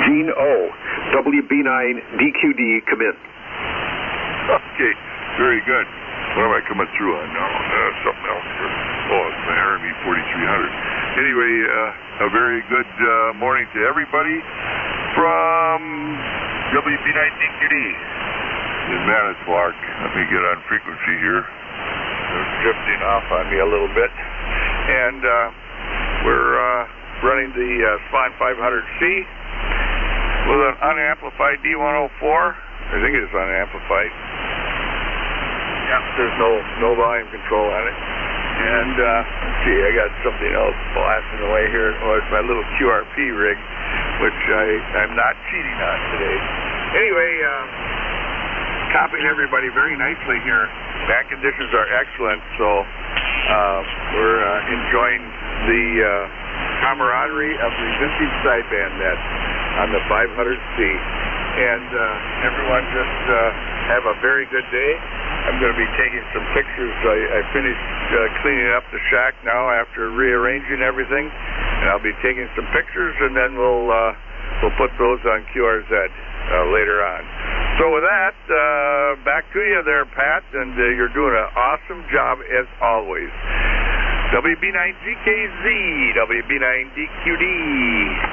Gene O, WB9DQD, come in. Okay, very good. What am I coming through on now? Something else here. Oh, it's my Army 4300. Anyway, a very good morning to everybody from WB9DQD in Manitowoc. Let me get on frequency here. They're drifting off on me a little bit. And we're running the Swan 500C with an unamplified D104. I think it's unamplified. Yep, there's no volume control on it. And let's see, I got something else blasting away here. Oh, it's my little QRP rig, which I'm not cheating on today. Anyway, copying everybody very nicely here. Back conditions are excellent, so we're enjoying the camaraderie of the vintage sideband net on the 500C. And everyone just have a very good day. I'm going to be taking some pictures. I finished cleaning up the shack now after rearranging everything, and I'll be taking some pictures, and then we'll put those on QRZ later on. So with that, back to you there, Pat, and you're doing an awesome job as always. WB9GKZ, WB9DQD.